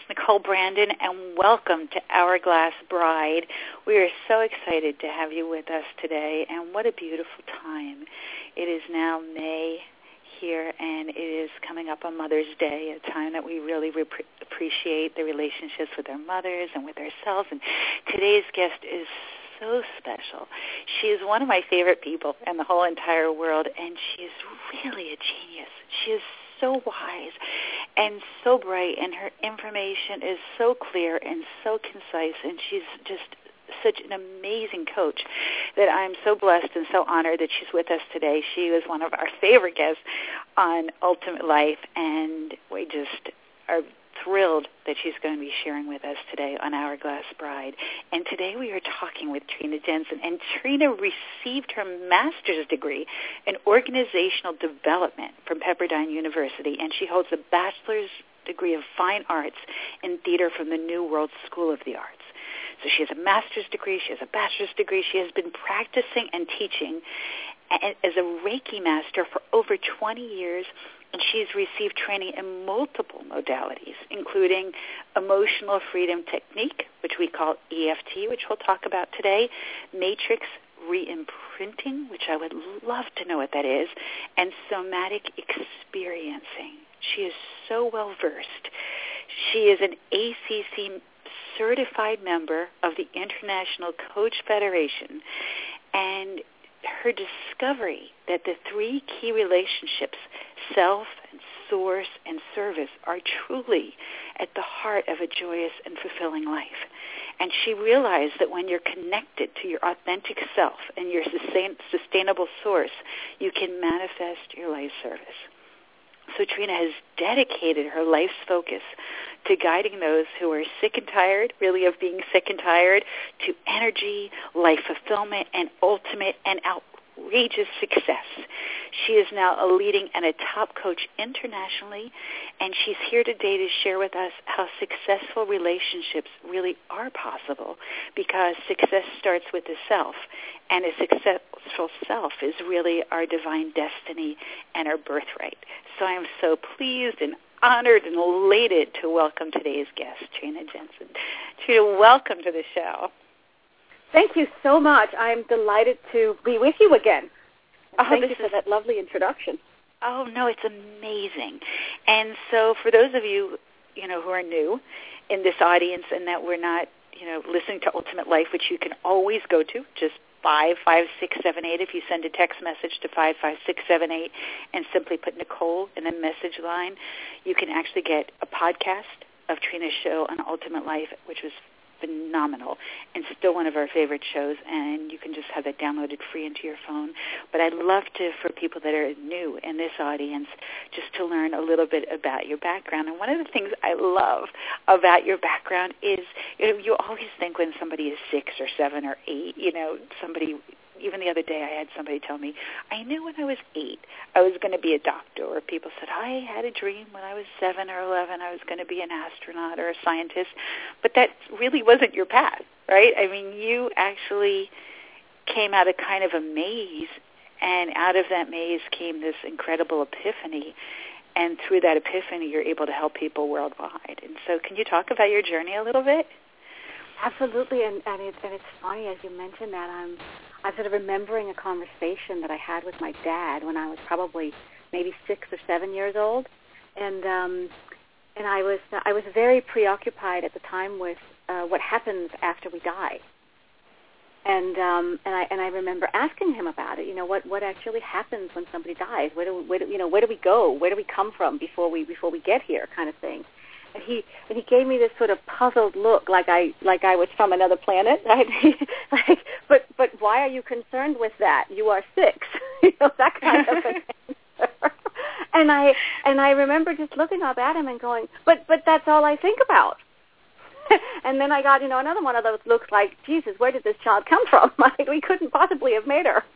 Nicole Brandon, and welcome to Hourglass Bride. We are so excited to have you with us today, and what a beautiful time. It is now May here, and it is coming up on Mother's Day, a time that we really appreciate the relationships with our mothers and with ourselves. And today's guest is so special. She is one of my favorite people in the whole entire world, and she is really a genius. She is so wise and so bright, and her information is so clear and so concise, and she's just such an amazing coach that I'm so blessed and so honored that she's with us today. She was one of our favorite guests on Ultimate Life, and we just are thrilled that she's going to be sharing with us today on Hourglass Bride. And today we are talking with Trina Jensen. And Trina received her master's degree in organizational development from Pepperdine University, and she holds a bachelor's degree of fine arts in theater from the New World School of the Arts. So she has a master's degree, she has a bachelor's degree, she has been practicing and teaching as a Reiki master for over 20 years, and she's received training in multiple modalities, including emotional freedom technique, which we call EFT, which we'll talk about today, matrix re-imprinting, which I would love to know what that is, and somatic experiencing. She is so well-versed. She is an ACC certified member of the International Coach Federation, and her discovery that the three key relationships, self and source and service, are truly at the heart of a joyous and fulfilling life. And she realized that when you're connected to your authentic self and your sustainable source, you can manifest your life service. So Trina has dedicated her life's focus to guiding those who are sick and tired, really of being sick and tired, to energy, life fulfillment, and ultimate and outrageous success. She is now a leading and a top coach internationally, and she's here today to share with us how successful relationships really are possible, because success starts with the self, and a successful self is really our divine destiny and our birthright. So I am so pleased and honored and elated to welcome today's guest, Trina Jensen. Trina, welcome to the show. Thank you so much. I'm delighted to be with you again. Thank you for that lovely introduction. Oh, no, it's amazing. And so for those of you, who are new in this audience and that we're not, listening to Ultimate Life, which you can always go to, just 55678. If you send a text message to 55678 and simply put Nicole in the message line, you can actually get a podcast of Trina's show on Ultimate Life, which was phenomenal and still one of our favorite shows, and you can just have that downloaded free into your phone. But I'd love to, for people that are new in this audience, just to learn a little bit about your background. And one of the things I love about your background is, you always think when somebody is 6 or 7 or 8, somebody. Even the other day I had somebody tell me, I knew when I was 8 I was going to be a doctor. Or people said, I had a dream when I was 7 or 11 I was going to be an astronaut or a scientist. But that really wasn't your path, right? I mean, you actually came out of kind of a maze, and out of that maze came this incredible epiphany. And through that epiphany, you're able to help people worldwide. And so can you talk about your journey a little bit? Absolutely, and it's funny as you mentioned that. I'm sort of remembering a conversation that I had with my dad when I was probably maybe 6 or 7 years old, and I was very preoccupied at the time with what happens after we die, and I remember asking him about it. What actually happens when somebody dies? Where do we go? Where do we come from before we get here, kind of thing. And he gave me this sort of puzzled look, like I was from another planet. Right? but why are you concerned with that? You are 6, that kind of an answer. And I remember just looking up at him and going, but that's all I think about. And then I got another one of those looks like, Jesus, where did this child come from? We couldn't possibly have made her.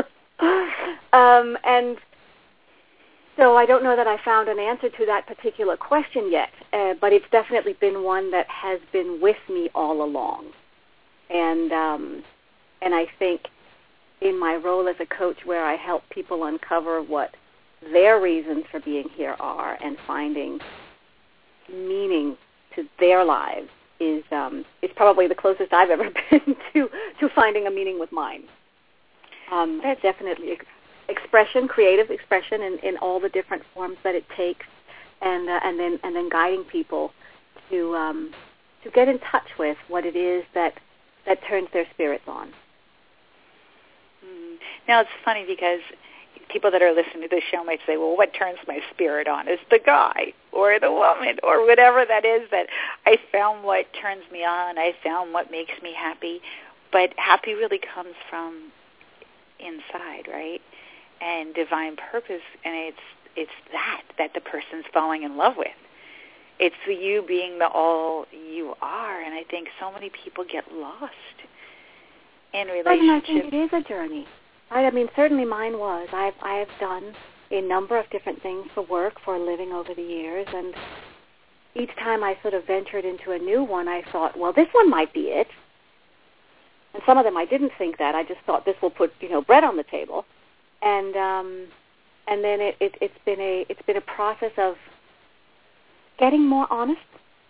And so I don't know that I found an answer to that particular question yet, but it's definitely been one that has been with me all along. And I think in my role as a coach, where I help people uncover what their reasons for being here are and finding meaning to their their lives is probably the closest I've ever been to finding a meaning with mine. That's definitely expression, creative expression in all the different forms that it takes, and then guiding people to get in touch with what it is that turns their spirits on. Now it's funny because people that are listening to this show might say, well, what turns my spirit on? Is the guy or the woman or whatever that is, that I found what turns me on, I found what makes me happy. But happy really comes from inside, right? And divine purpose, and it's that the person's falling in love with. It's you being the all you are, and I think so many people get lost in relationships. And I think it is a journey. I mean, certainly mine was. I have done a number of different things for work, for a living over the years, and each time I sort of ventured into a new one, I thought, well, this one might be it. And some of them I didn't think that. I just thought this will put, bread on the table. And then it's been a process of getting more honest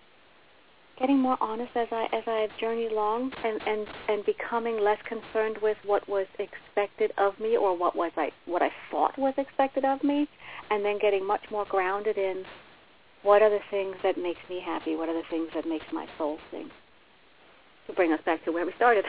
as I've journeyed along, and becoming less concerned with what was expected of me or what I thought was expected of me, and then getting much more grounded in what are the things that makes me happy, what are the things that makes my soul sing. To bring us back to where we started.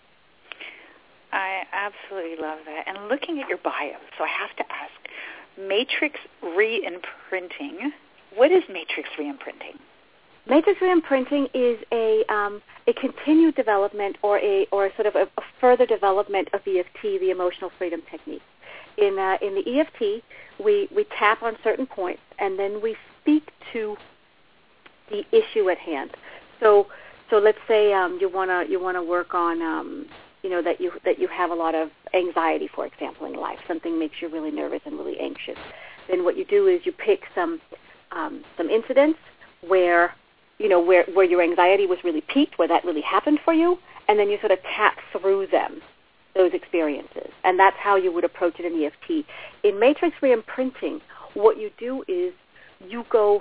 I absolutely love that. And looking at your bio, so I have to ask, Matrix Reimprinting. What is Matrix Reimprinting? Matrix Reimprinting is a continued development or sort of a further development of EFT, the Emotional Freedom Technique. In the EFT, we tap on certain points and then we speak to the issue at hand. So let's say you wanna work on that you have a lot of anxiety, for example, in life. Something makes you really nervous and really anxious. Then what you do is you pick some incidents where your anxiety was really peaked, where that really happened for you, and then you sort of tap through those experiences. And that's how you would approach it in EFT. In Matrix Reimprinting, what you do is you go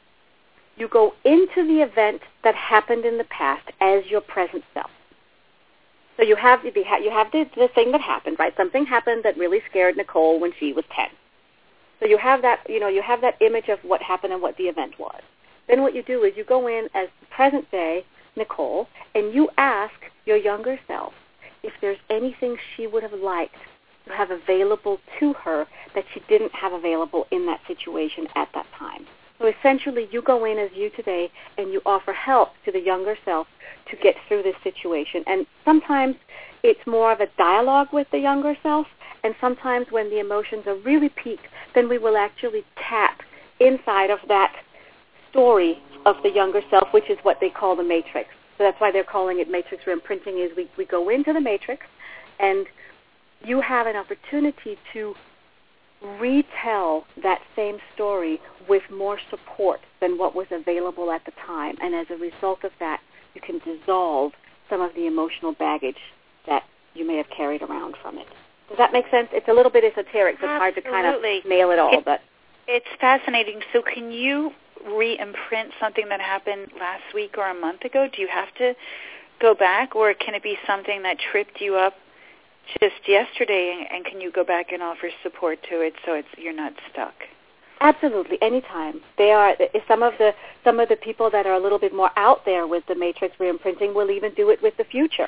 into the event that happened in the past as your present self. So you have the thing that happened, right? Something happened that really scared Nicole when she was 10. So you have that image of what happened and what the event was. Then what you do is you go in as the present day Nicole, and you ask your younger self if there's anything she would have liked to have available to her that she didn't have available in that situation at that time. So essentially you go in as you today and you offer help to the younger self to get through this situation. And sometimes it's more of a dialogue with the younger self, and sometimes when the emotions are really peaked, then we will actually tap inside of that story of the younger self, which is what they call the matrix. So that's why they're calling it Matrix Reimprinting, is we go into the matrix and you have an opportunity to retell that same story with more support than what was available at the time. And as a result of that, you can dissolve some of the emotional baggage that you may have carried around from it. Does that make sense? It's a little bit esoteric, so it's hard to kind of nail it all. But it's fascinating. So can you re-imprint something that happened last week or a month ago? Do you have to go back, or can it be something that tripped you up just yesterday, and can you go back and offer support to it so you're not stuck? Absolutely, anytime. They are some of the people that are a little bit more out there with the Matrix Reimprinting will even do it with the future.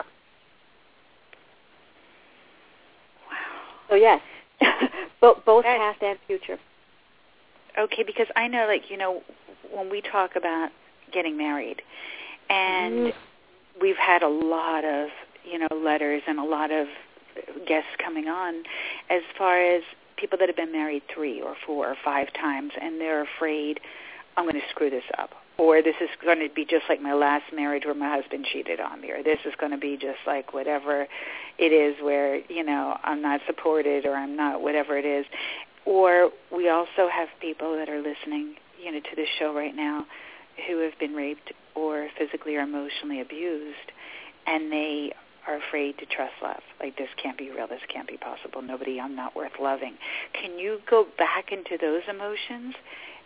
Wow. So yes, both past and future. Okay, because I know, when we talk about getting married, and we've had a lot of, letters and a lot of guests coming on as far as people that have been married 3 or 4 or 5 times, and they're afraid, I'm going to screw this up, or this is going to be just like my last marriage where my husband cheated on me, or this is going to be just like whatever it is where, I'm not supported, or I'm not whatever it is. Or we also have people that are listening, to this show right now who have been raped or physically or emotionally abused, and they are afraid to trust love. Like, this can't be real, this can't be possible, I'm not worth loving. Can you go back into those emotions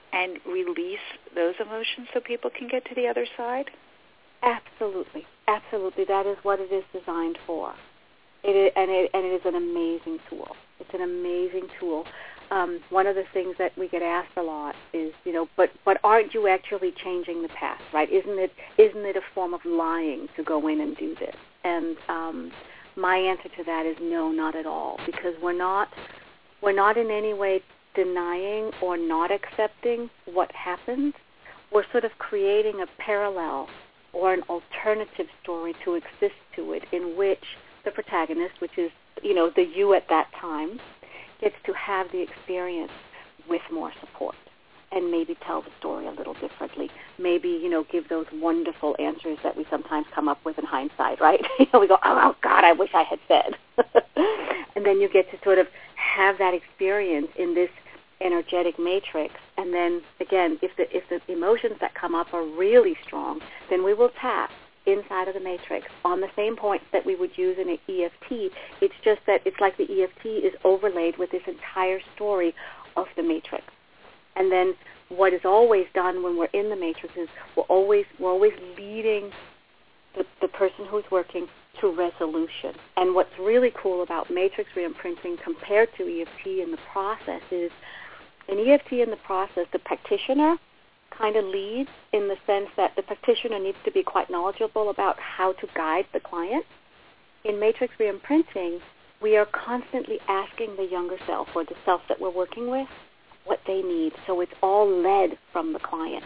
and release those emotions so people can get to the other side? Absolutely. Absolutely. That is what it is designed for. It is an amazing tool. It's an amazing tool. One of the things that we get asked a lot is, but aren't you actually changing the past, right? Isn't it a form of lying to go in and do this? And my answer to that is no, not at all, because we're not in any way denying or not accepting what happened. We're sort of creating a parallel or an alternative story to exist to it, in which the protagonist, which is, the you at that time, gets to have the experience with more support and maybe tell the story a little differently. Maybe, give those wonderful answers that we sometimes come up with in hindsight, right? We go, oh, God, I wish I had said. And then you get to sort of have that experience in this energetic matrix. And then, again, if the emotions that come up are really strong, then we will tap inside of the matrix on the same points that we would use in an EFT. It's just that it's like the EFT is overlaid with this entire story of the matrix. And then what is always done when we're in the matrix is we're always leading the person who's working to resolution. And what's really cool about matrix reimprinting compared to EFT in the process is in EFT in the process, the practitioner kind of leads in the sense that the practitioner needs to be quite knowledgeable about how to guide the client. In matrix reimprinting, we are constantly asking the younger self or the self that we're working with what they need. So it's all led from the client.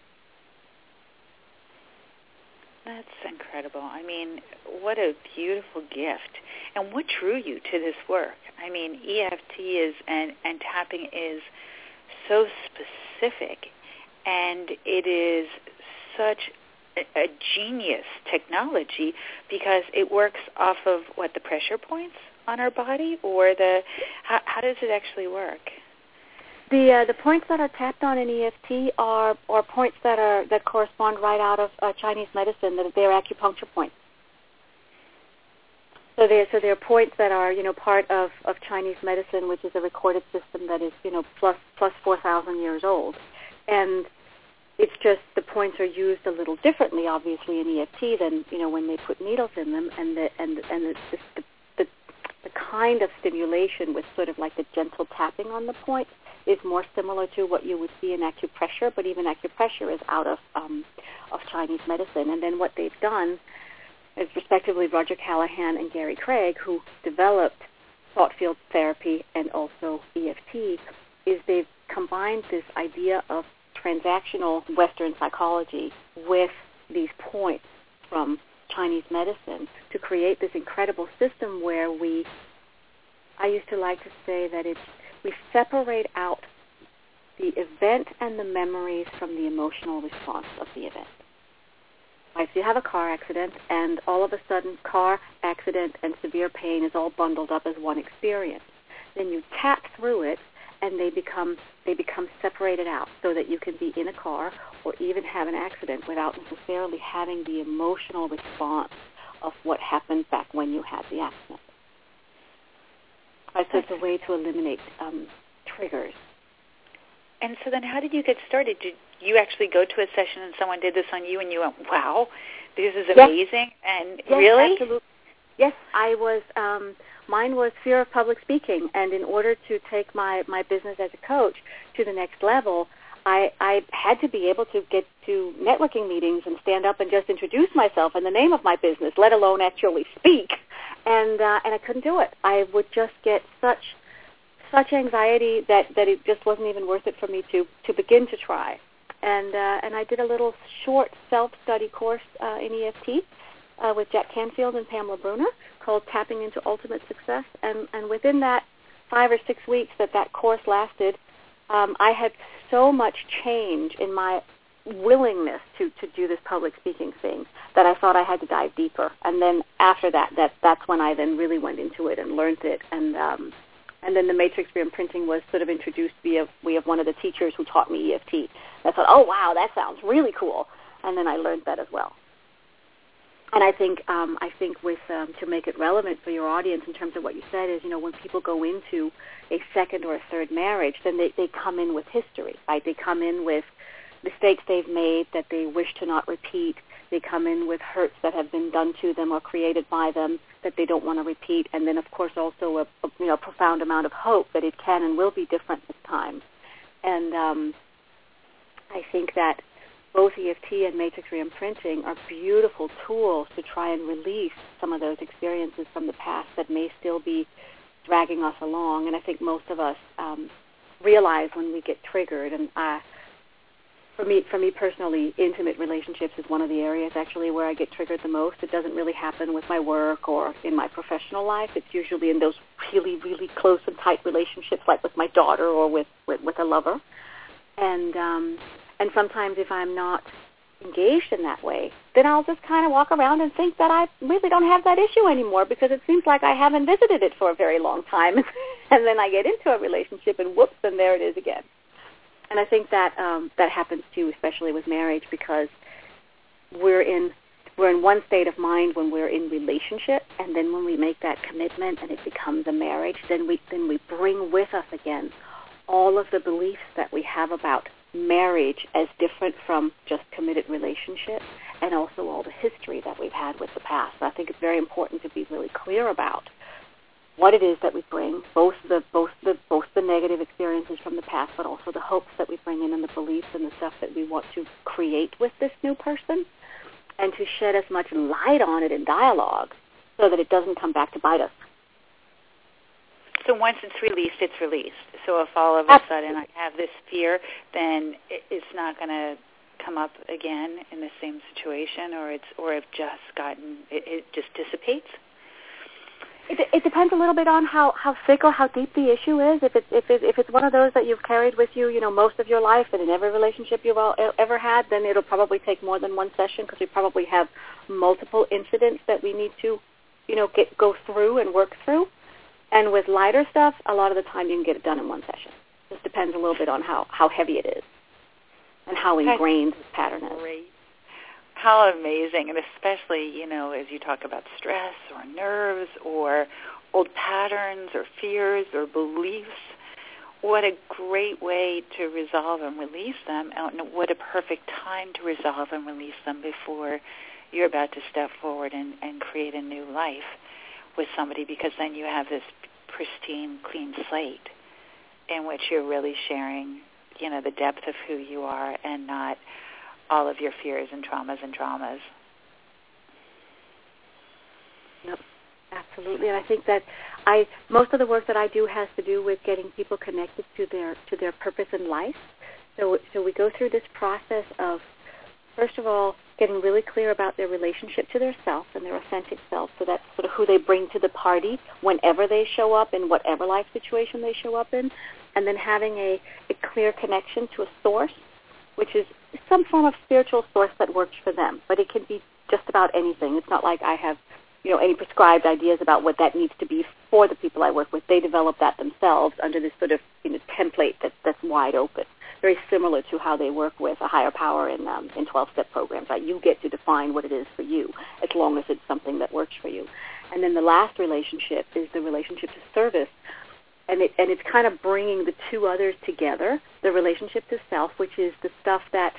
That's incredible. I mean, what a beautiful gift. And what drew you to this work? I mean, EFT is and tapping is so specific, and it is such a genius technology because it works off of the pressure points on our body, or how does it actually work? The points that are tapped on in EFT are points that correspond right out of Chinese medicine. That they're acupuncture points. So they're points that are part of Chinese medicine, which is a recorded system that is plus 4,000 years old, and it's just the points are used a little differently, obviously, in EFT than when they put needles in them, and the kind of stimulation with sort of like the gentle tapping on the point is more similar to what you would see in acupressure, but even acupressure is out of Chinese medicine. And then what they've done is, respectively, Roger Callahan and Gary Craig, who developed thought field therapy and also EFT, is they've combined this idea of transactional Western psychology with these points from Chinese medicine to create this incredible system where I used to like to say that we separate out the event and the memories from the emotional response of the event. Right, so you have a car accident, and all of a sudden car accident and severe pain is all bundled up as one experience. Then you tap through it, and they become separated out so that you can be in a car or even have an accident without necessarily having the emotional response of what happened back when you had the accident. Right, so it's a way to eliminate triggers. And so then how did you get started? Did you actually go to a session and someone did this on you and you went, wow, this is amazing? Yes. And yes, really? Absolutely. Yes, I was. Mine was fear of public speaking, and in order to take my business as a coach to the next level, I had to be able to get to networking meetings and stand up and just introduce myself and the name of my business, let alone actually speak. And I couldn't do it. I would just get such anxiety that it just wasn't even worth it for me to begin to try. And I did a little short self-study course in EFT with Jack Canfield and Pamela Bruner called Tapping into Ultimate Success. And within that 5 or 6 weeks that course lasted, I had so much change in my willingness to do this public speaking thing that I thought I had to dive deeper. And then after that's when I then really went into it and learned it. And then the matrix reimprinting was sort of introduced via one of the teachers who taught me EFT. I thought, oh, wow, that sounds really cool. And then I learned that as well. And I think with to make it relevant for your audience in terms of what you said is, when people go into a second or a third marriage, then they come in with history, right? They come in with mistakes they've made that they wish to not repeat. They come in with hurts that have been done to them or created by them that they don't want to repeat. And then, of course, also a profound amount of hope that it can and will be different this time. And I think that both EFT and matrix reimprinting are beautiful tools to try and release some of those experiences from the past that may still be dragging us along. And I think most of us realize when we get triggered. And for me personally, intimate relationships is one of the areas actually where I get triggered the most. It doesn't really happen with my work or in my professional life. It's usually in those really, really close and tight relationships, like with my daughter or with a lover. And sometimes if I'm not engaged in that way, then I'll just kind of walk around and think that I really don't have that issue anymore because it seems like I haven't visited it for a very long time. And then I get into a relationship and whoops, and there it is again. And I think that that happens too, especially with marriage, because we're in one state of mind when we're in relationship, and then when we make that commitment and it becomes a marriage, then we bring with us again all of the beliefs that we have about marriage as different from just committed relationship, and also all the history that we've had with the past. So I think it's very important to be really clear about what it is that we bring, both the negative experiences from the past, but also the hopes that we bring in and the beliefs and the stuff that we want to create with this new person, and to shed as much light on it in dialogue so that it doesn't come back to bite us. So once it's released. So if all of a sudden I have this fear, then it's not going to come up again in the same situation, or it just dissipates. It depends a little bit on how thick or how deep the issue is. If it's one of those that you've carried with you, most of your life and in every relationship you've ever had, then it'll probably take more than one session because we probably have multiple incidents that we need to, go through and work through. And with lighter stuff, a lot of the time you can get it done in one session. It just depends a little bit on how heavy it is and how ingrained the pattern is. Great. How amazing, and especially, as you talk about stress or nerves or old patterns or fears or beliefs, what a great way to resolve and release them, and what a perfect time to resolve and release them before you're about to step forward and create a new life with somebody, because then you have this pristine, clean slate in which you're really sharing, the depth of who you are and not all of your fears and traumas. Yep, absolutely. And I think that most of the work that I do has to do with getting people connected to their purpose in life. So we go through this process of, first of all, getting really clear about their relationship to their self and their authentic self. So that's sort of who they bring to the party whenever they show up in whatever life situation they show up in. And then having a clear connection to a source, which is some form of spiritual source that works for them. But it can be just about anything. It's not like I have, any prescribed ideas about what that needs to be for the people I work with. They develop that themselves under this sort of template that's wide open. Very similar to how they work with a higher power in 12-step programs. Right? You get to define what it is for you, as long as it's something that works for you. And then the last relationship is the relationship to service, and it's kind of bringing the two others together. The relationship to self, which is the stuff that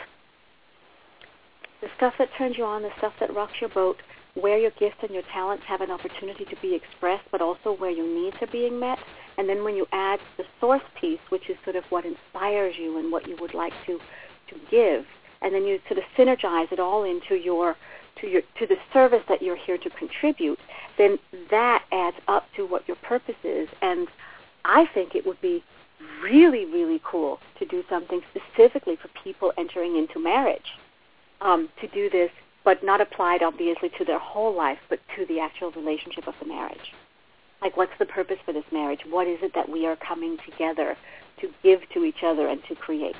turns you on, the stuff that rocks your boat, where your gifts and your talents have an opportunity to be expressed, but also where your needs are being met. And then when you add the source piece, which is sort of what inspires you and what you would like to give, and then you sort of synergize it all into to the service that you're here to contribute, then that adds up to what your purpose is. And I think it would be really, really cool to do something specifically for people entering into marriage, to do this, but not applied obviously to their whole life, but to the actual relationship of the marriage. Like, what's the purpose for this marriage? What is it that we are coming together to give to each other and to create?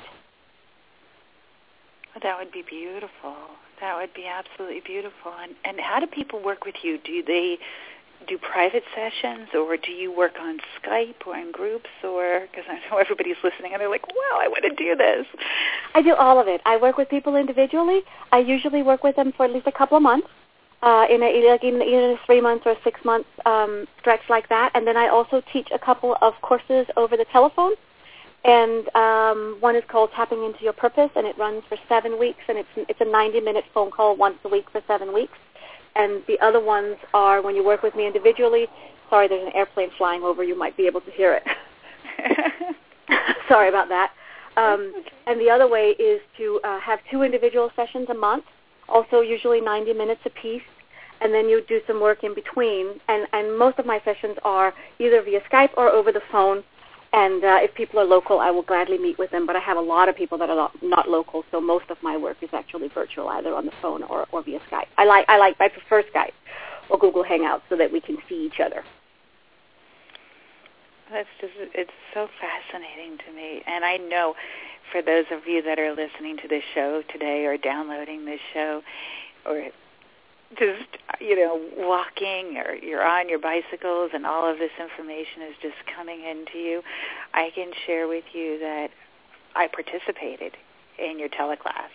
That would be beautiful. That would be absolutely beautiful. And how do people work with you? Do they do private sessions, or do you work on Skype or in groups? Or, because I know everybody's listening and they're like, wow, I want to do this. I do all of it. I work with people individually. I usually work with them for at least a couple of months. in a 3 months or a 6 month stretch like that. And then I also teach a couple of courses over the telephone. And one is called Tapping Into Your Purpose, and it runs for 7 weeks, and it's a 90-minute phone call once a week for 7 weeks. And the other ones are when you work with me individually. Sorry, there's an airplane flying over. You might be able to hear it. Sorry about that. And the other way is to have 2 individual sessions a month, also usually 90 minutes apiece, and then you do some work in between. And most of my sessions are either via Skype or over the phone. And if people are local, I will gladly meet with them. But I have a lot of people that are not local, so most of my work is actually virtual, either on the phone or via Skype. I prefer Skype or Google Hangouts so that we can see each other. It's so fascinating to me. And I know for those of you that are listening to this show today or downloading this show or just, walking or you're on your bicycles and all of this information is just coming into you, I can share with you that I participated in your teleclass.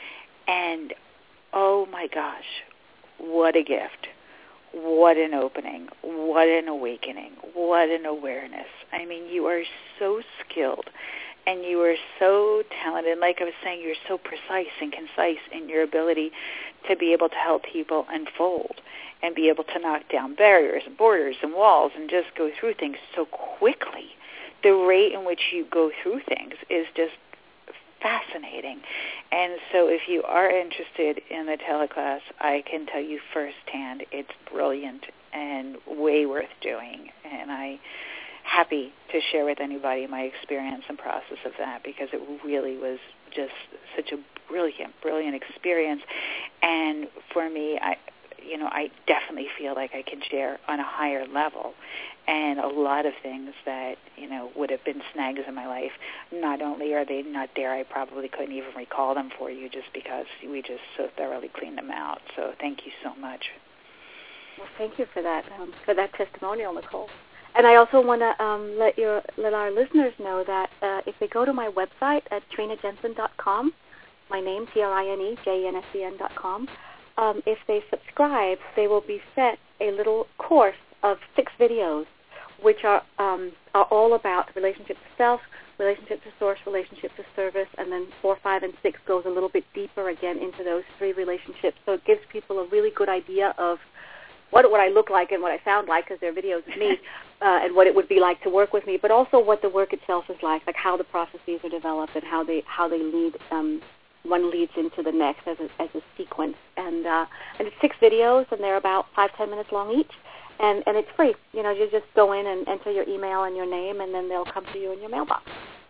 And, oh, my gosh, what a gift. What an opening. What an awakening. What an awareness. I mean, you are so skilled. And you are so talented. Like I was saying, you're so precise and concise in your ability to be able to help people unfold and be able to knock down barriers and borders and walls and just go through things so quickly. The rate in which you go through things is just fascinating. And so if you are interested in the teleclass, I can tell you firsthand it's brilliant and way worth doing. And I'm happy to share with anybody my experience and process of that because it really was just such a brilliant experience. And for me, I definitely feel like I can share on a higher level. And a lot of things that, would have been snags in my life, not only are they not there, I probably couldn't even recall them for you just because we just so thoroughly cleaned them out. So thank you so much. Well, thank you for that testimonial, Nicole. And I also want to let our listeners know that if they go to my website at trinajensen.com, my name, TRINEJENSEN.com, if they subscribe, they will be sent a little course of 6 videos, which are all about relationship to self, relationship to source, relationship to service, and then 4, 5, and 6 goes a little bit deeper again into those 3 relationships. So it gives people a really good idea of what I look like and what I sound like, because they're videos of me, and what it would be like to work with me, but also what the work itself is like how the processes are developed and how they lead. One leads into the next as a sequence, and it's 6 videos, and they're about 5-10 minutes long each, and it's free. You just go in and enter your email and your name, and then they'll come to you in your mailbox.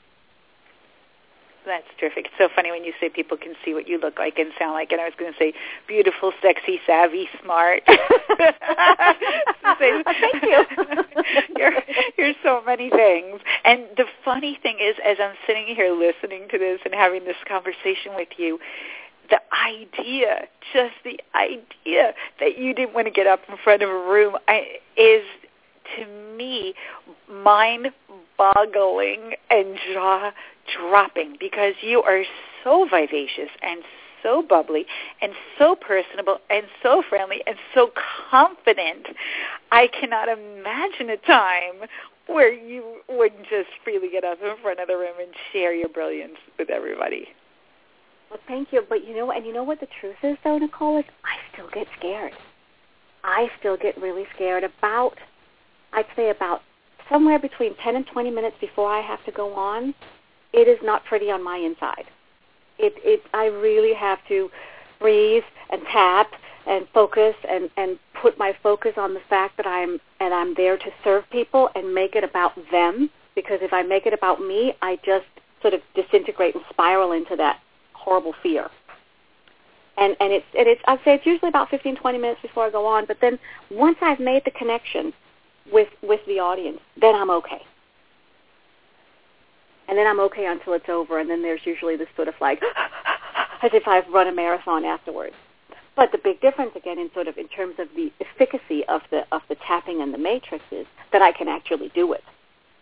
That's terrific. It's so funny when you say people can see what you look like and sound like, and I was going to say beautiful, sexy, savvy, smart. Thank you. You're so many things. And the funny thing is, as I'm sitting here listening to this and having this conversation with you, the idea that you didn't want to get up in front of a room is, to me, mind-boggling and jaw-dropping, because you are so vivacious and so bubbly and so personable and so friendly and so confident. I cannot imagine a time where you wouldn't just freely get up in front of the room and share your brilliance with everybody. Well, thank you. But you know what the truth is, though, Nicole, is I still get scared. I still get really scared I'd say about somewhere between 10 and 20 minutes before I have to go on. It is not pretty on my inside. I really have to breathe and tap and focus and put my focus on the fact that I'm there to serve people and make it about them, because if I make it about me, I just sort of disintegrate and spiral into that horrible fear. And it's I'd say it's usually about 15, 20 minutes before I go on, but then once I've made the connection with the audience, then I'm okay. And then I'm okay until it's over, and then there's usually this sort of like, as if I've run a marathon afterwards. But the big difference, again, in terms of the efficacy of the tapping and the matrix is that I can actually do it.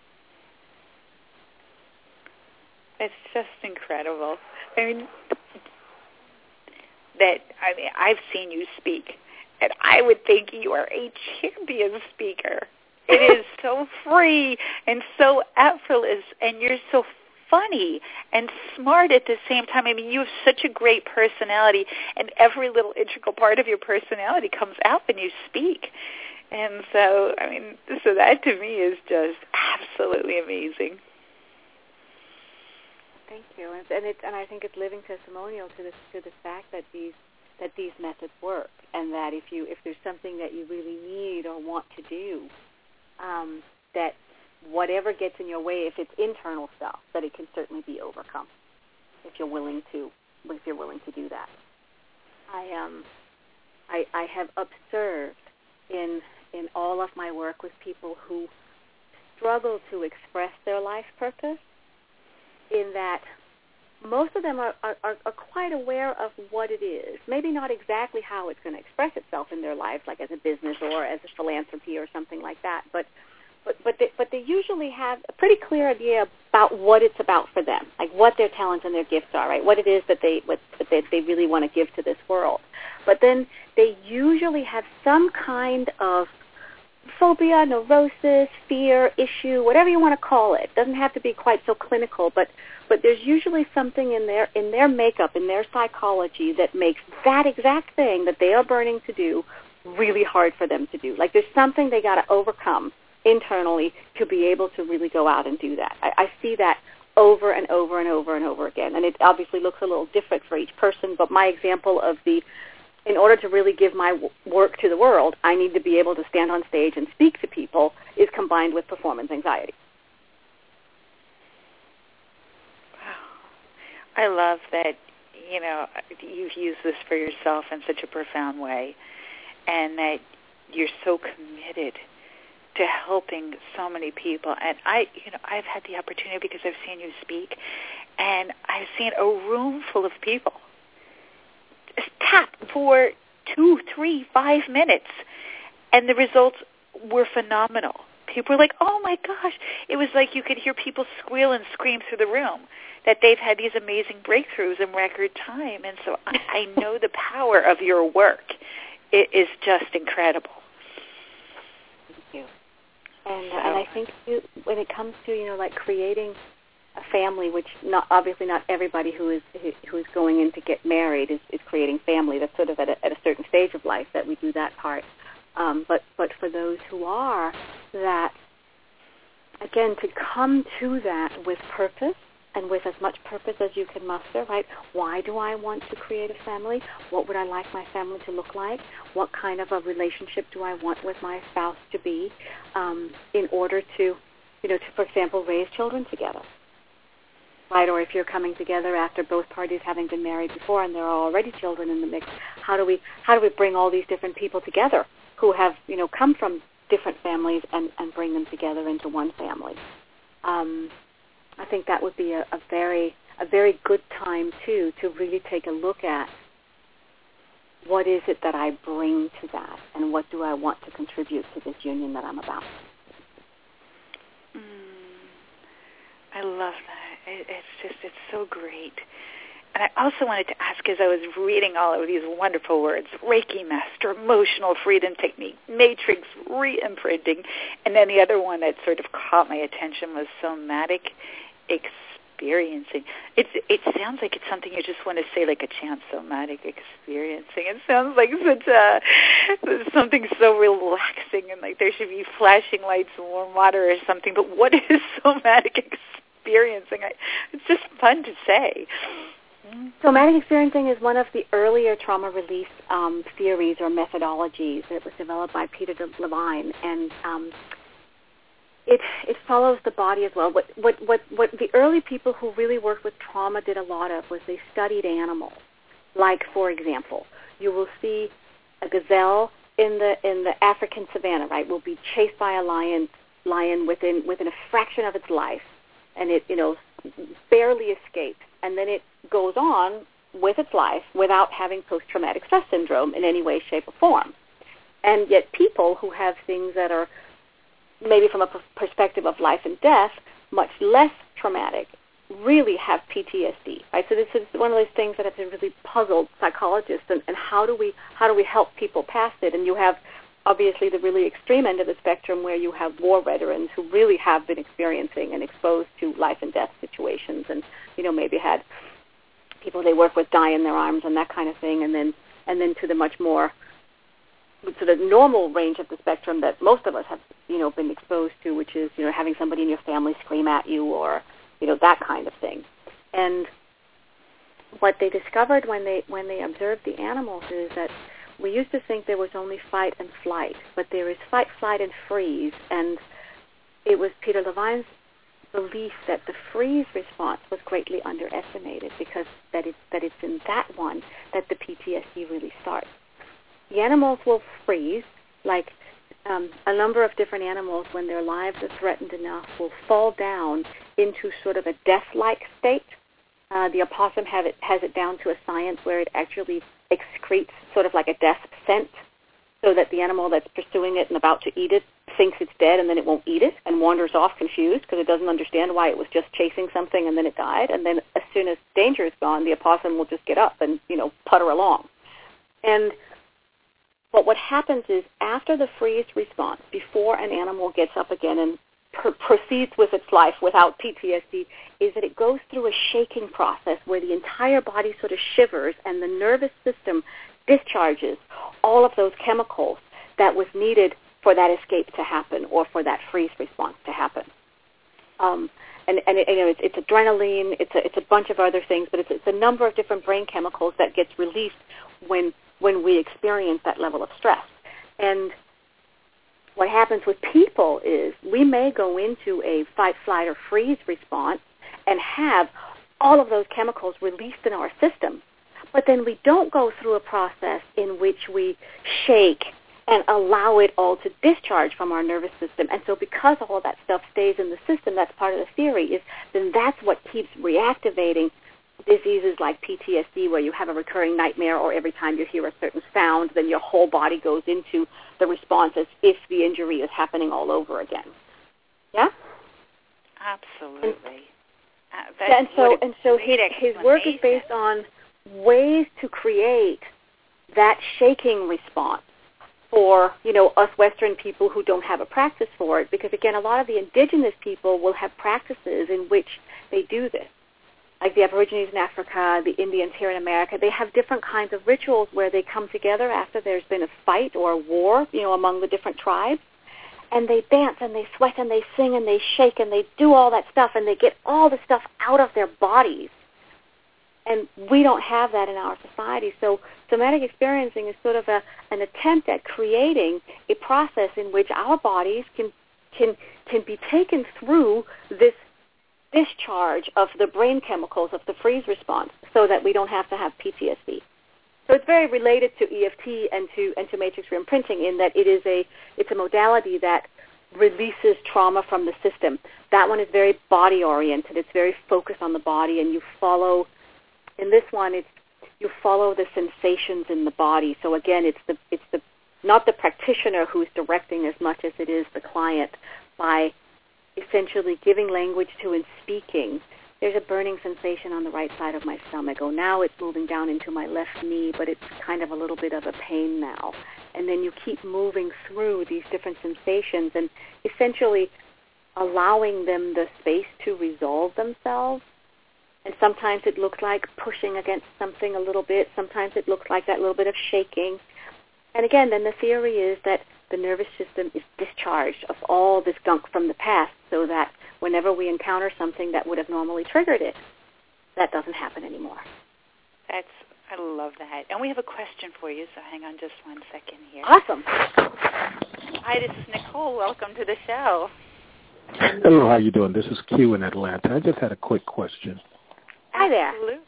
It's just incredible. I've seen you speak, And I would think you are a champion speaker. It is so free and so effortless, and you're so funny and smart at the same time. I mean, you have such a great personality, and every little integral part of your personality comes out when you speak. And so, I mean, so that to me is just absolutely amazing. Thank you, and I think it's living testimonial to the fact that these methods work, and that if there's something that you really need or want to do, that whatever gets in your way, if it's internal stuff, that it can certainly be overcome if you're willing to do that. I have observed in all of my work with people who struggle to express their life purpose, in that most of them are quite aware of what it is. Maybe not exactly how it's going to express itself in their lives, like as a business or as a philanthropy or something like that. But they usually have a pretty clear idea about what it's about for them, like what their talents and their gifts are, right? What it is that they really want to give to this world. But then they usually have some kind of phobia, neurosis, fear, issue, whatever you want to call it. It doesn't have to be quite so clinical, but there's usually something in their makeup, in their psychology, that makes that exact thing that they are burning to do really hard for them to do. Like there's something they got to overcome internally to be able to really go out and do that. I see that over and over and over and over again, and it obviously looks a little different for each person, but my example of in order to really give my work to the world, I need to be able to stand on stage and speak to people, is combined with performance anxiety. Wow. I love that, you've used this for yourself in such a profound way, and that you're so committed to helping so many people. And I've had the opportunity, because I've seen you speak, and I've seen a room full of people tap for 2, 3, 5 minutes, and the results were phenomenal. People were like, oh my gosh. It was like you could hear people squeal and scream through the room that they've had these amazing breakthroughs in record time. And so I know the power of your work. It is just incredible. Thank you. And I think when it comes to, like creating a family, which obviously not everybody who is going in to get married is creating family. That's sort of at a certain stage of life that we do that part. But for those who are, that again, to come to that with purpose, and with as much purpose as you can muster, right? Why do I want to create a family? What would I like my family to look like? What kind of a relationship do I want with my spouse to be, in order to, for example, raise children together? Right, or if you're coming together after both parties having been married before and there are already children in the mix, how do we bring all these different people together who have come from different families and bring them together into one family? I think that would be a very good time too to really take a look at what is it that I bring to that, and what do I want to contribute to this union that I'm about. I love that. It's so great. And I also wanted to ask, as I was reading all of these wonderful words, Reiki Master, Emotional Freedom Technique, Matrix, Re-imprinting, and then the other one that sort of caught my attention was Somatic Experiencing. It sounds like it's something you just want to say like a chant, Somatic Experiencing. It sounds like something so relaxing, and like there should be flashing lights and warm water or something. But what is Somatic Experiencing? It's just fun to say. Somatic experiencing is one of the earlier trauma release theories or methodologies that was developed by Peter Levine, and it follows the body as well. What the early people who really worked with trauma did a lot of was they studied animals. Like, for example, you will see a gazelle in the African savannah, right? Will be chased by a lion within a fraction of its life, and it barely escapes, and then it goes on with its life without having post-traumatic stress syndrome in any way, shape, or form. And yet people who have things that are, maybe from a perspective of life and death, much less traumatic, really have PTSD, right? So this is one of those things that have really puzzled psychologists, and how do we help people past it? And you have obviously the really extreme end of the spectrum where you have war veterans who really have been experiencing and exposed to life and death situations, and maybe had people they work with die in their arms and that kind of thing, and then to the much more sort of normal range of the spectrum that most of us have been exposed to, which is having somebody in your family scream at you, or that kind of thing. And what they discovered when they observed the animals is that we used to think there was only fight and flight, but there is fight, flight, and freeze. And it was Peter Levine's belief that the freeze response was greatly underestimated, because that it's in that one that the PTSD really starts. The animals will freeze, like a number of different animals, when their lives are threatened enough, will fall down into sort of a death-like state. The opossum has it down to a science where it actually excretes sort of like a death scent, so that the animal that's pursuing it and about to eat it thinks it's dead, and then it won't eat it and wanders off confused because it doesn't understand why it was just chasing something and then it died. And then as soon as danger is gone, the opossum will just get up and putter along. But what happens is, after the freeze response, before an animal gets up again and proceeds with its life without PTSD, is that it goes through a shaking process where the entire body sort of shivers and the nervous system discharges all of those chemicals that was needed for that escape to happen or for that freeze response to happen. It's adrenaline, it's a bunch of other things, but it's a number of different brain chemicals that gets released when we experience that level of stress. And what happens with people is we may go into a fight, flight, or freeze response and have all of those chemicals released in our system, but then we don't go through a process in which we shake and allow it all to discharge from our nervous system. And so because all of that stuff stays in the system, that's part of the theory, is then that's what keeps reactivating diseases like PTSD, where you have a recurring nightmare, or every time you hear a certain sound, then your whole body goes into the response as if the injury is happening all over again. Yeah? Absolutely. And so his work is based on ways to create that shaking response for, us Western people who don't have a practice for it, because, again, a lot of the indigenous people will have practices in which they do this. Like the Aborigines in Africa, the Indians here in America, they have different kinds of rituals where they come together after there's been a fight or a war, among the different tribes, and they dance and they sweat and they sing and they shake and they do all that stuff, and they get all the stuff out of their bodies. And we don't have that in our society. So somatic experiencing is sort of an attempt at creating a process in which our bodies can be taken through this discharge of the brain chemicals of the freeze response, so that we don't have to have PTSD. So it's very related to EFT and to matrix reimprinting, in that it's a modality that releases trauma from the system. That one is very body oriented. It's very focused on the body, and you follow. In this one, you follow the sensations in the body. So again, it's the not the practitioner who's directing as much as it is the client, by essentially giving language to and speaking. There's a burning sensation on the right side of my stomach. Oh, now it's moving down into my left knee, but it's kind of a little bit of a pain now. And then you keep moving through these different sensations and essentially allowing them the space to resolve themselves. And sometimes it looks like pushing against something a little bit. Sometimes it looks like that little bit of shaking. And again, then the theory is that the nervous system is discharged of all this gunk from the past, so that whenever we encounter something that would have normally triggered it, that doesn't happen anymore. I love that. And we have a question for you, so hang on just 1 second here. Awesome. Hi, this is Nicole. Welcome to the show. Hello, how you doing? This is Q in Atlanta. I just had a quick question. Hi there. Absolutely.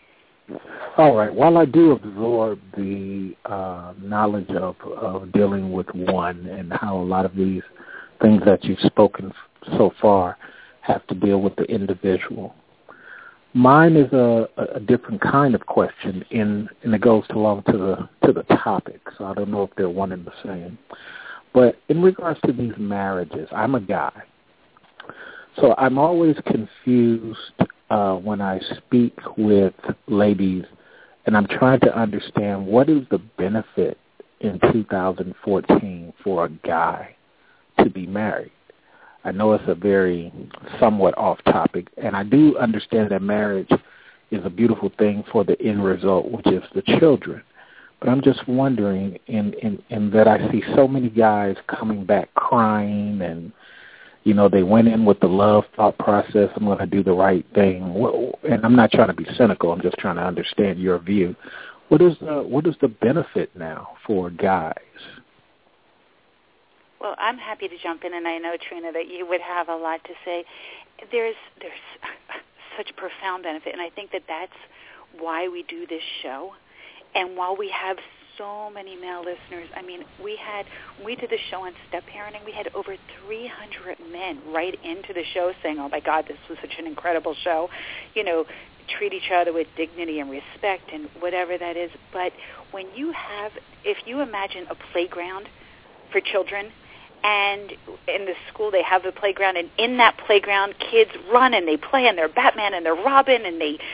All right. While I do absorb the knowledge of dealing with one, and how a lot of these things that you've spoken so far have to deal with the individual, mine is a different kind of question, and it goes along to the topic. So I don't know if they're one and the same. But in regards to these marriages, I'm a guy, so I'm always confused when I speak with ladies, and I'm trying to understand what is the benefit in 2014 for a guy to be married. I know it's a very somewhat off topic, and I do understand that marriage is a beautiful thing for the end result, which is the children. But I'm just wondering, in that I see so many guys coming back crying, and they went in with the love thought process. I'm going to do the right thing, and I'm not trying to be cynical. I'm just trying to understand your view. What is the benefit now for guys? Well, I'm happy to jump in, and I know, Trina, that you would have a lot to say. There's such a profound benefit, and I think that that's why we do this show. And while we have so many male listeners, I mean, we did the show on step parenting, we had over 300 men write into the show saying, oh, my God, this was such an incredible show. Treat each other with dignity and respect and whatever that is. But if you imagine a playground for children, and in the school they have the playground, and in that playground kids run and they play and they're Batman and they're Robin and they,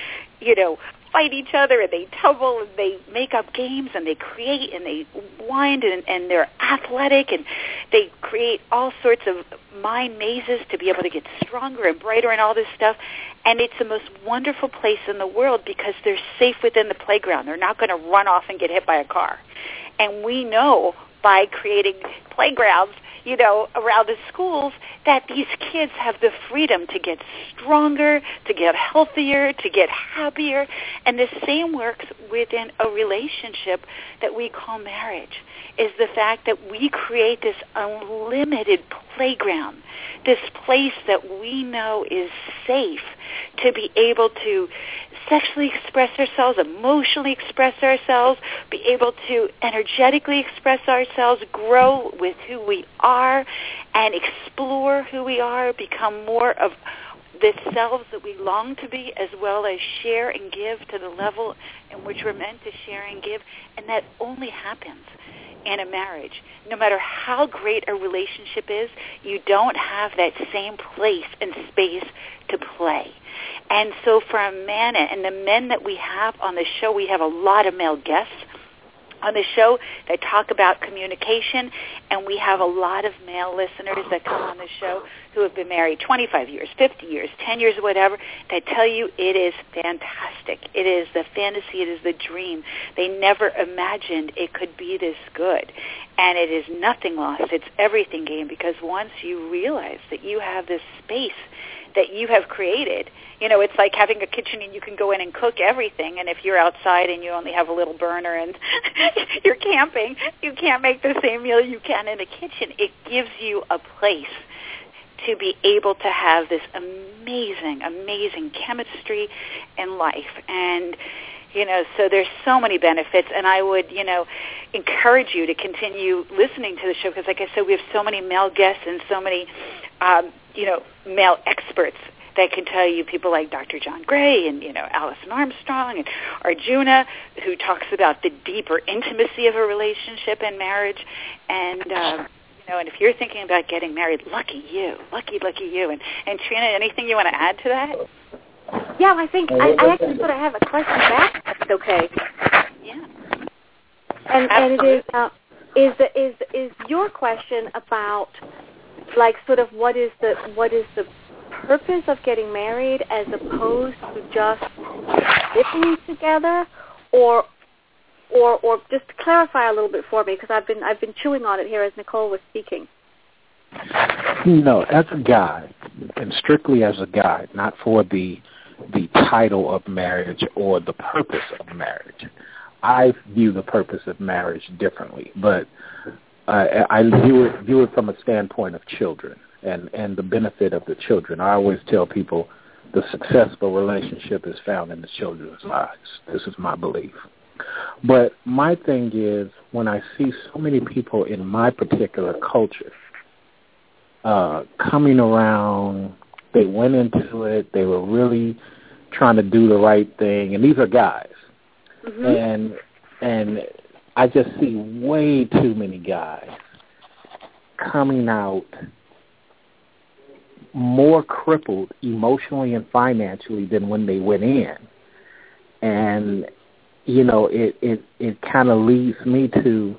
fight each other and they tumble and they make up games and they create and they wind and they're athletic and they create all sorts of mind mazes to be able to get stronger and brighter and all this stuff. And it's the most wonderful place in the world because they're safe within the playground. They're not going to run off and get hit by a car. And we know by creating playgrounds, around the schools, that these kids have the freedom to get stronger, to get healthier, to get happier. And the same works within a relationship that we call marriage, is the fact that we create this unlimited playground, this place that we know is safe to be able to sexually express ourselves, emotionally express ourselves, be able to energetically express ourselves, grow with who we are, and explore who we are, become more of the selves that we long to be, as well as share and give to the level in which we're meant to share and give. And that only happens in a marriage. No matter how great a relationship is, you don't have that same place and space to play. And so for a man, and the men that we have on the show, we have a lot of male guests on the show that talk about communication, and we have a lot of male listeners that come on the show who have been married 25 years, 50 years, 10 years, whatever, that tell you it is fantastic. It is the fantasy. It is the dream. They never imagined it could be this good. And it is nothing lost. It's everything gained, because once you realize that you have this space that you have created, it's like having a kitchen and you can go in and cook everything. And if you're outside and you only have a little burner and you're camping, you can't make the same meal you can in a kitchen. It gives you a place to be able to have this amazing, amazing chemistry in life. And, so there's so many benefits. And I would, encourage you to continue listening to the show, because, like I said, we have so many male guests and so many, male experts that can tell you, people like Dr. John Gray and, Alison Armstrong and Arjuna, who talks about the deeper intimacy of a relationship and marriage. And, and if you're thinking about getting married, lucky you. And Trina, anything you want to add to that? Yeah, I think I actually sort of have a question back. That's okay. Yeah. And it is your question about, like, sort of what is the purpose of getting married as opposed to just living together, or just to clarify a little bit for me, because I've been chewing on it here as Nicole was speaking. No, as a guy, and strictly as a guy, not for the title of marriage or the purpose of marriage. I view the purpose of marriage differently, but I view it from a standpoint of children and the benefit of the children. I always tell people the successful relationship is found in the children's lives. This is my belief. But my thing is, when I see so many people in my particular culture coming around, they went into it, they were really trying to do the right thing, and these are guys. Mm-hmm. And I just see way too many guys coming out more crippled emotionally and financially than when they went in. And, you know, it kind of leads me to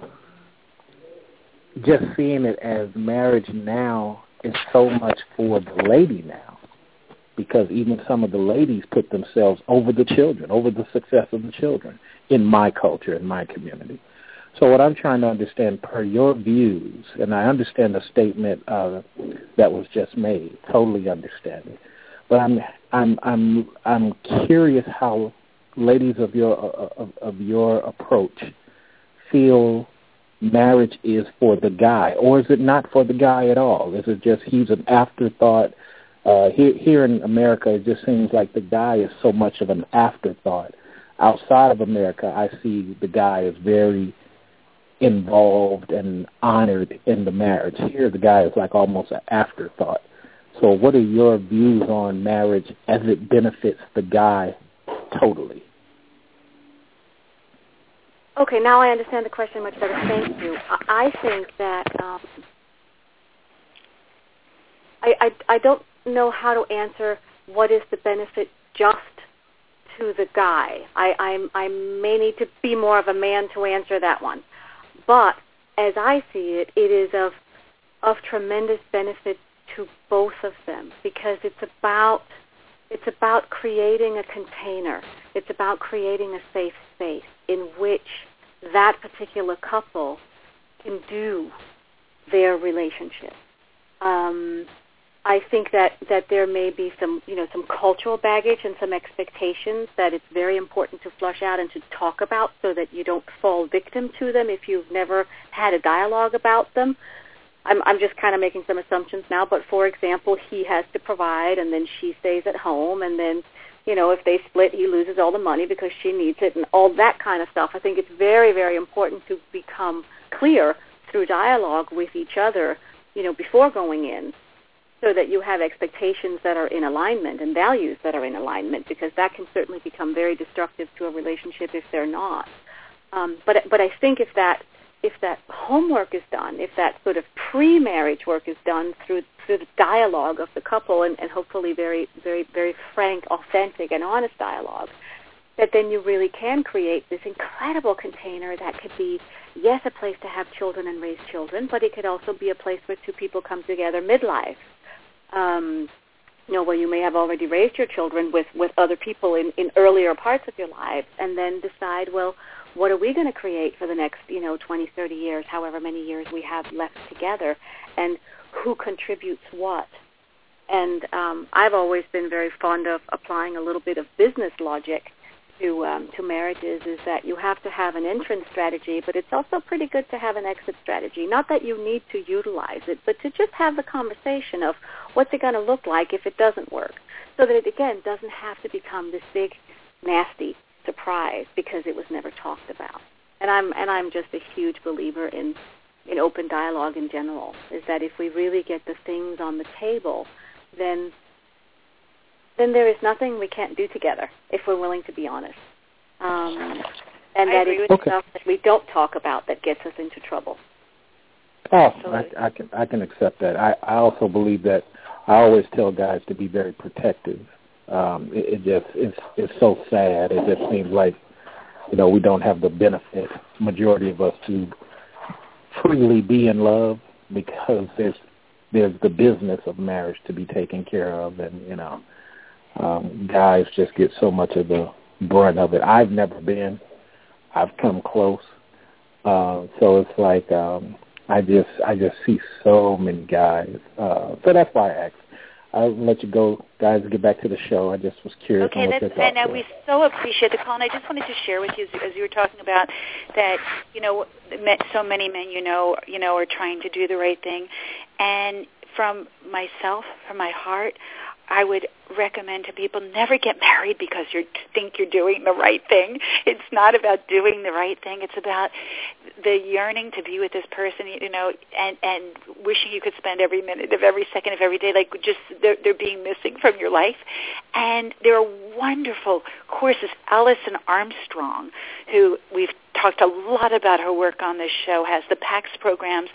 just seeing it as marriage now is so much for the lady now, because even some of the ladies put themselves over the children, over the success of the children in my culture, in my community. So what I'm trying to understand, per your views, and I understand the statement that was just made, totally understand it, but I'm curious how ladies of your approach feel marriage is for the guy, or is it not for the guy at all? Is it just he's an afterthought? Here in America, it just seems like the guy is so much of an afterthought. Outside of America, I see the guy as very involved and honored in the marriage. Here, the guy is like almost an afterthought. So what are your views on marriage as it benefits the guy totally? Okay, now I understand the question much better. Thank you. I think that I don't know how to answer what is the benefit just to the guy. I may need to be more of a man to answer that one. But as I see it, it is of tremendous benefit to both of them, because it's about creating a container. It's about creating a safe space in which that particular couple can do their relationship. I think that there may be some cultural baggage and some expectations that it's very important to flush out and to talk about, so that you don't fall victim to them if you've never had a dialogue about them. I'm just kind of making some assumptions now, but for example, he has to provide and then she stays at home, and then, if they split, he loses all the money because she needs it, and all that kind of stuff. I think it's very, very important to become clear through dialogue with each other, before going in, so that you have expectations that are in alignment and values that are in alignment, because that can certainly become very destructive to a relationship if they're not. But I think if that homework is done, if that sort of pre-marriage work is done through the dialogue of the couple, and hopefully very, very, very frank, authentic, and honest dialogue, that then you really can create this incredible container that could be, yes, a place to have children and raise children, but it could also be a place where two people come together midlife, where you may have already raised your children with other people in earlier parts of your lives, and then decide, well, what are we going to create for the next, 20, 30 years, however many years we have left together, and who contributes what? And I've always been very fond of applying a little bit of business logic to marriages, is that you have to have an entrance strategy, but it's also pretty good to have an exit strategy. Not that you need to utilize it, but to just have the conversation of what's it going to look like if it doesn't work, so that it, again, doesn't have to become this big, nasty surprise because it was never talked about. And I'm just a huge believer in open dialogue in general, is that if we really get the things on the table, then there is nothing we can't do together if we're willing to be honest. And that is stuff that we don't talk about that gets us into trouble. Oh, I can accept that. I also believe that I always tell guys to be very protective. It's so sad. It just seems like, we don't have the benefit, majority of us, to freely be in love, because there's the business of marriage to be taken care of, and, guys just get so much of the brunt of it. I've never been. I've come close. So it's like I just see so many guys. So that's why I asked. I'll let you go, guys, get back to the show. I just was curious. Okay, and we so appreciate the call, and I just wanted to share with you, as you were talking about, that, so many men, are trying to do the right thing. And from myself, from my heart, I would recommend to people, never get married because you think you're doing the right thing. It's not about doing the right thing. It's about the yearning to be with this person, and wishing you could spend every minute of every second of every day, like just they're being missing from your life. And there are wonderful courses. Alison Armstrong, who we've talked a lot about her work on this show, has the PAX programs,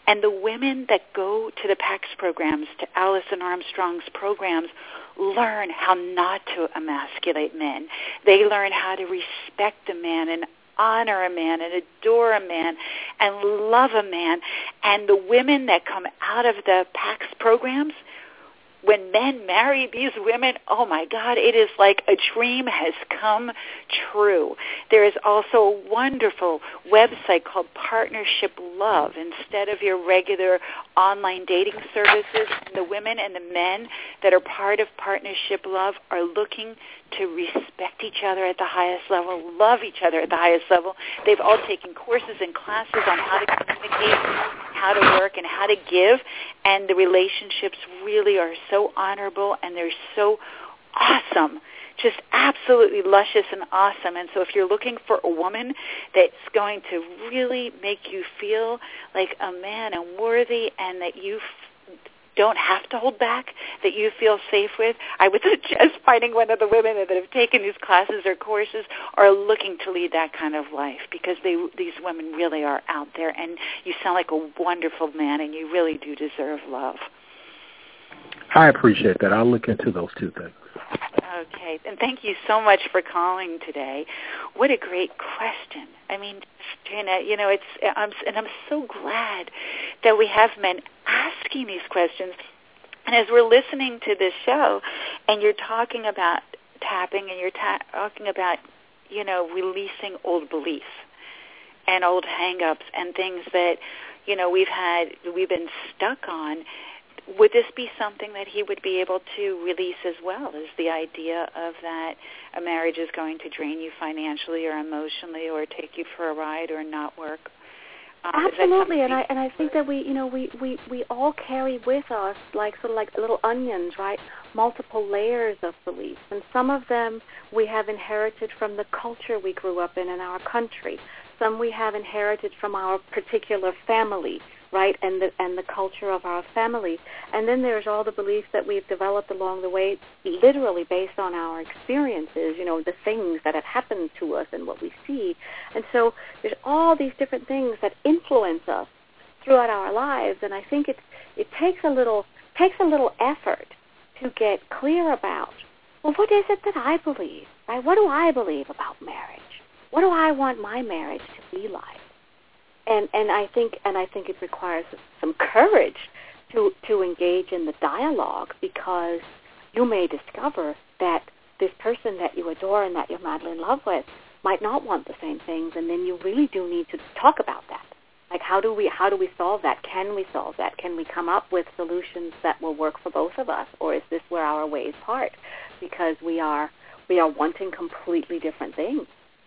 And the women that go to the PAX programs, to Alison Armstrong's programs, learn how not to emasculate men. They learn how to respect a man and honor a man and adore a man and love a man. And the women that come out of the PAX programs, when men marry these women, oh my God, it is like a dream has come true. There is also a wonderful website called Partnership Love instead of your regular online dating services. The women and the men that are part of Partnership Love are looking to respect each other at the highest level, love each other at the highest level. They've all taken courses and classes on how to communicate, how to work, and how to give, and the relationships really are so honorable and they're so awesome, just absolutely luscious and awesome. And so if you're looking for a woman that's going to really make you feel like a man and worthy and that you don't have to hold back, that you feel safe with, I would suggest finding one of the women that have taken these classes or courses or are looking to lead that kind of life, because these women really are out there, and you sound like a wonderful man, and you really do deserve love. I appreciate that. I'll look into those two things. Okay, and thank you so much for calling today. What a great question. I mean, Trina, I'm so glad that we have men asking these questions. And as we're listening to this show, and you're talking about tapping, and you're talking about, releasing old beliefs and old hang-ups and things that, we've been stuck on. Would this be something that he would be able to release as well, is the idea of that a marriage is going to drain you financially or emotionally or take you for a ride or not work? Absolutely, and I think that we all carry with us like little onions, right? Multiple layers of beliefs, and some of them we have inherited from the culture we grew up in our country. Some we have inherited from our particular family, right, and the culture of our family. And then there's all the beliefs that we've developed along the way, literally based on our experiences, the things that have happened to us and what we see. And so there's all these different things that influence us throughout our lives. And I think it takes a little effort to get clear about, well, what is it that I believe, right? What do I believe about marriage? What do I want my marriage to be like? And I think it requires some courage to engage in the dialogue, because you may discover that this person that you adore and that you're madly in love with might not want the same things, and then you really do need to talk about that. Like, how do we solve that? Can we solve that? Can we come up with solutions that will work for both of us, or is this where our ways part? Because we are wanting completely different things.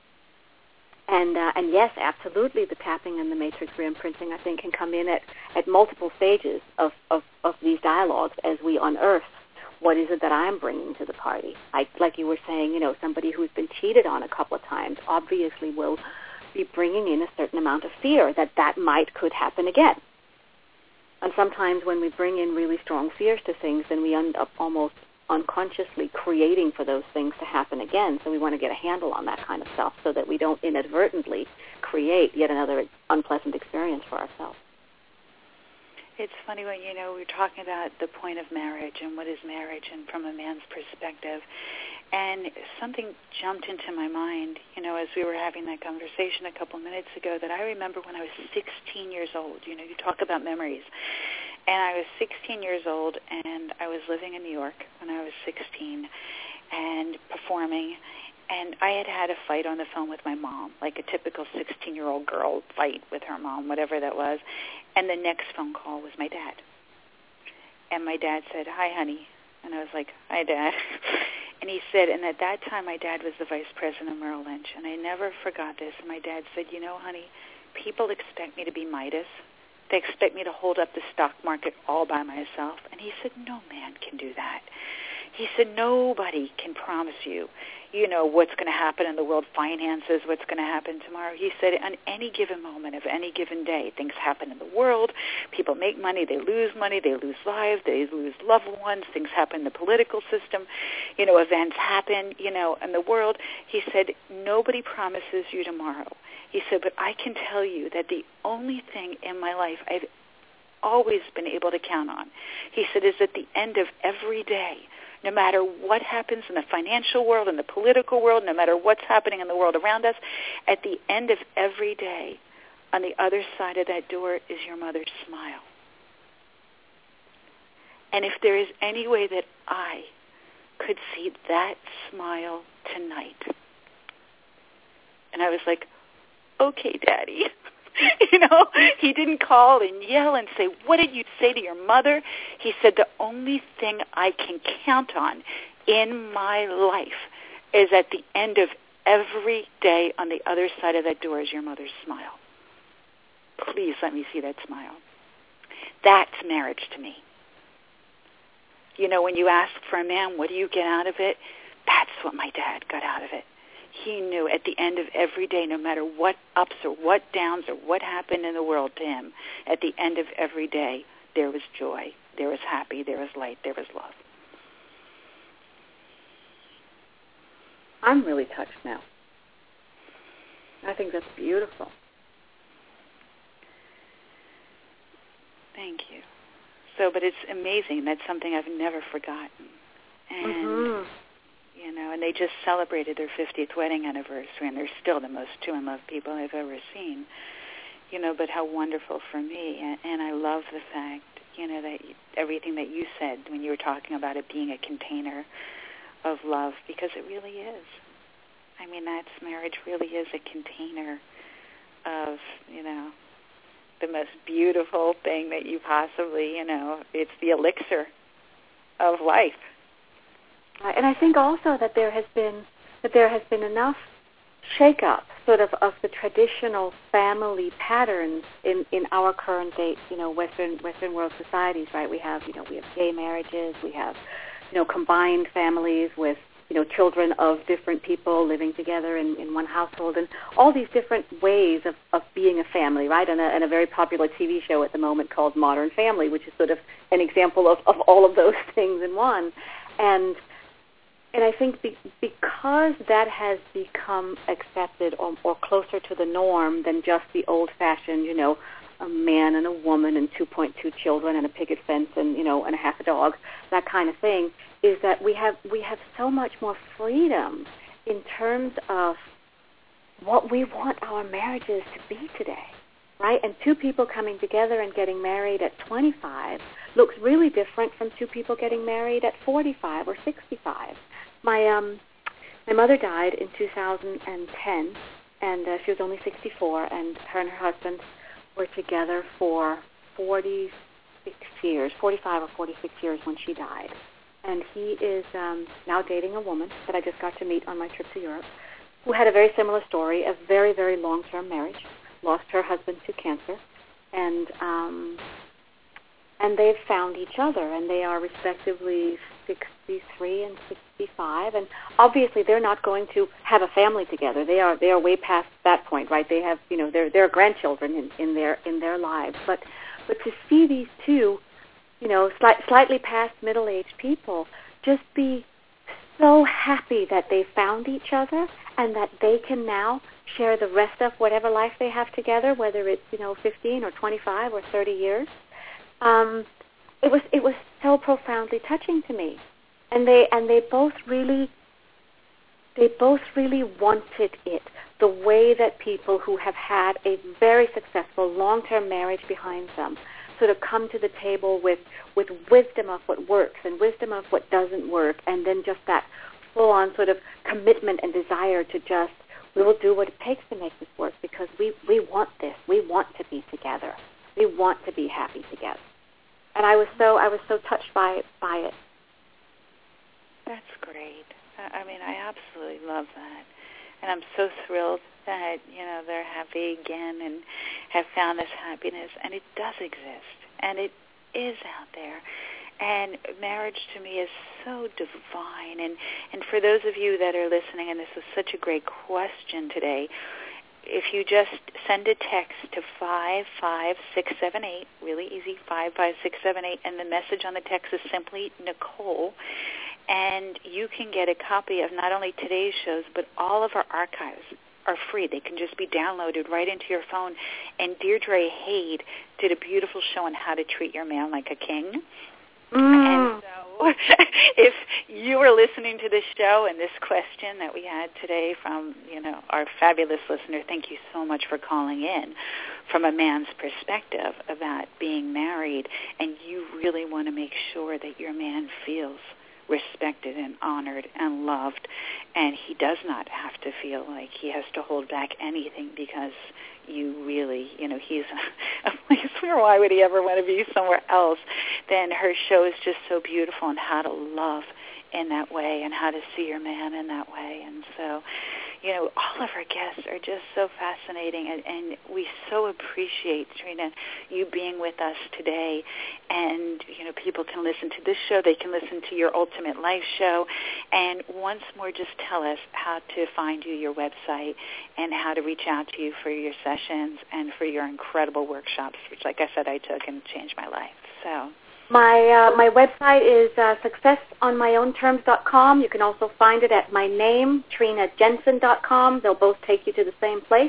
And yes, absolutely, the tapping and the matrix reimprinting, I think, can come in at multiple stages of these dialogues as we unearth what is it that I'm bringing to the party. Like you were saying, somebody who's been cheated on a couple of times obviously will be bringing in a certain amount of fear that could happen again. And sometimes when we bring in really strong fears to things, then we end up almost unconsciously creating for those things to happen again. So we want to get a handle on that kind of stuff so that we don't inadvertently create yet another unpleasant experience for ourselves. It's funny when, we're talking about the point of marriage and what is marriage and from a man's perspective. And something jumped into my mind, as we were having that conversation a couple minutes ago, that I remember when I was 16 years old. You talk about memories. And I was 16 years old, and I was living in New York when I was 16 and performing. And I had a fight on the phone with my mom, like a typical 16-year-old girl fight with her mom, whatever that was. And the next phone call was my dad. And my dad said, "Hi, honey." And I was like, "Hi, Dad." And he said, and at that time my dad was the vice president of Merrill Lynch. And I never forgot this. And my dad said, "Honey, people expect me to be Midas. They expect me to hold up the stock market all by myself." And he said, "No man can do that." He said, "Nobody can promise you, what's going to happen in the world finances, what's going to happen tomorrow." He said, on any given moment of any given day, things happen in the world. People make money, they lose lives, they lose loved ones, things happen in the political system, events happen, in the world. He said, "Nobody promises you tomorrow." He said, "But I can tell you that the only thing in my life I've always been able to count on, he said, is at the end of every day, no matter what happens in the financial world, in the political world, no matter what's happening in the world around us, at the end of every day, on the other side of that door is your mother's smile. And if there is any way that I could see that smile tonight. And I was like, okay, Daddy. He didn't call and yell and say, what did you say to your mother? He said, the only thing I can count on in my life is at the end of every day on the other side of that door is your mother's smile. Please let me see that smile. That's marriage to me. When you ask for a man, what do you get out of it? That's what my dad got out of it. He knew at the end of every day, no matter what ups or what downs or what happened in the world to him, at the end of every day, there was joy, there was happy, there was light, there was love. I'm really touched now. I think that's beautiful. Thank you. But it's amazing. That's something I've never forgotten. And, and they just celebrated their 50th wedding anniversary, and they're still the most two-in-love people I've ever seen. But how wonderful for me. And I love the fact, that everything that you said when you were talking about it being a container of love, because it really is. I mean, marriage really is a container of, the most beautiful thing that you possibly, it's the elixir of life. And I think also that there has been enough shake-up, sort of the traditional family patterns in our current day, Western world societies, right? We have gay marriages, we have, combined families with, children of different people living together in one household, and all these different ways of being a family, right? And a very popular TV show at the moment called Modern Family, which is sort of an example of all of those things in one. And I think because that has become accepted or closer to the norm than just the old-fashioned, a man and a woman and 2.2 children and a picket fence and, and a half a dog, that kind of thing, is that we have so much more freedom in terms of what we want our marriages to be today, right? And two people coming together and getting married at 25 looks really different from two people getting married at 45 or 65. My mother died in 2010, and she was only 64, and her husband were together for 45 or 46 years when she died. And he is now dating a woman that I just got to meet on my trip to Europe, who had a very similar story, a very, very long-term marriage, lost her husband to cancer, and they've found each other, and they are respectively 63 and 65, and obviously they're not going to have a family together. They are way past that point, right? They have, their grandchildren in their lives, but to see these two, slightly past middle-aged people just be so happy that they found each other and that they can now share the rest of whatever life they have together, whether it's 15 or 25 or 30 years. It was so profoundly touching to me, and they both really wanted it the way that people who have had a very successful long-term marriage behind them sort of come to the table with wisdom of what works and wisdom of what doesn't work, and then just that full-on sort of commitment and desire to just, we will do what it takes to make this work because we want this. We want to be together. We want to be happy together. And I was so touched by it. That's great. I mean, I absolutely love that. And I'm so thrilled that, they're happy again and have found this happiness. And it does exist. And it is out there. And marriage to me is so divine. And for those of you that are listening, and this was such a great question today, if you just send a text to 55678, really easy, 55678, and the message on the text is simply Nicole, and you can get a copy of not only today's shows, but all of our archives are free. They can just be downloaded right into your phone. And Deirdre Hade did a beautiful show on how to treat your man like a king. And so if you were listening to this show and this question that we had today from, our fabulous listener, thank you so much for calling in, from a man's perspective about being married, and you really want to make sure that your man feels respected and honored and loved, and he does not have to feel like he has to hold back anything because you really, he's a place where why would he ever want to be somewhere else? Then her show is just so beautiful on how to love in that way and how to see your man in that way. And so, all of our guests are just so fascinating, and we so appreciate, Trina, you being with us today. And, people can listen to this show. They can listen to your Ultimate Life show. And once more, just tell us how to find you, your website, and how to reach out to you for your sessions and for your incredible workshops, which, like I said, I took and changed my life. So my website is successonmyownterms.com. You can also find it at my name, TrinaJensen.com. They'll both take you to the same place,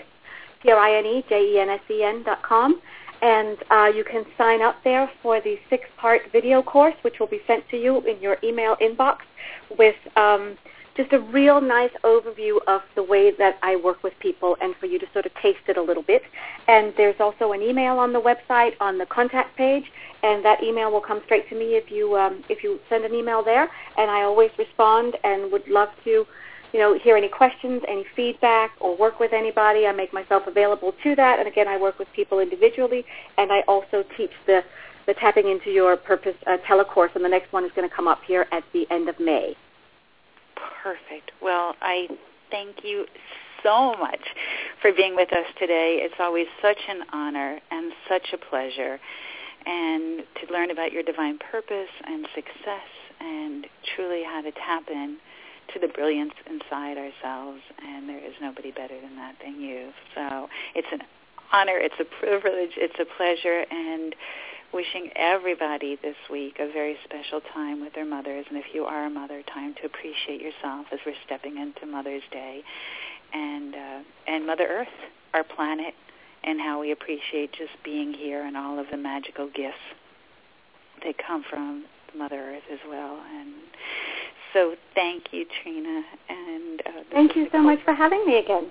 TRINEJENSEN.com. And you can sign up there for the 6-part video course, which will be sent to you in your email inbox with just a real nice overview of the way that I work with people and for you to sort of taste it a little bit. And there's also an email on the website on the contact page, and that email will come straight to me if you send an email there. And I always respond and would love to hear any questions, any feedback, or work with anybody. I make myself available to that. And again, I work with people individually, and I also teach the Tapping Into Your Purpose telecourse, and the next one is going to come up here at the end of May. Perfect. Well, I thank you so much for being with us today. It's always such an honor and such a pleasure, and to learn about your divine purpose and success and truly how to tap in to the brilliance inside ourselves, and there is nobody better than you. So it's an honor, it's a privilege, it's a pleasure, and wishing everybody this week a very special time with their mothers, and if you are a mother, time to appreciate yourself as we're stepping into Mother's Day, and Mother Earth, our planet, and how we appreciate just being here and all of the magical gifts that come from Mother Earth as well. And so thank you, Trina. And thank you so much for having me again.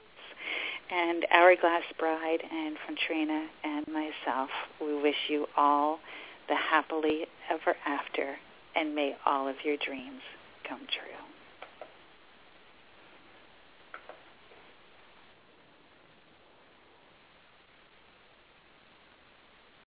And Hourglass Bride, and from Trina and myself, we wish you all the happily ever after, and may all of your dreams come true.